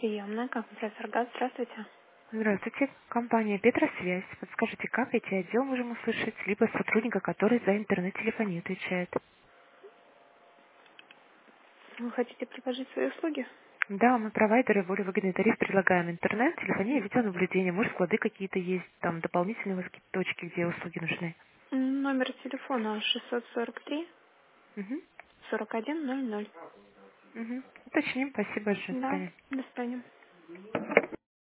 Приемная, компрессор газ, здравствуйте. Здравствуйте, компания Петросвязь. Подскажите, как IT-отдел можем услышать, либо сотрудника, который за интернет-телефонию отвечает? Вы хотите предложить свои услуги? Да, мы провайдеры, более выгодный тариф предлагаем. Интернет, телефония, видеонаблюдение. Может, склады какие-то есть, там дополнительные у вас какие-то точки, где услуги нужны. Номер телефона 643 Угу. 4100. Угу. Уточним. Спасибо большое. До Да, свидания. до свидания.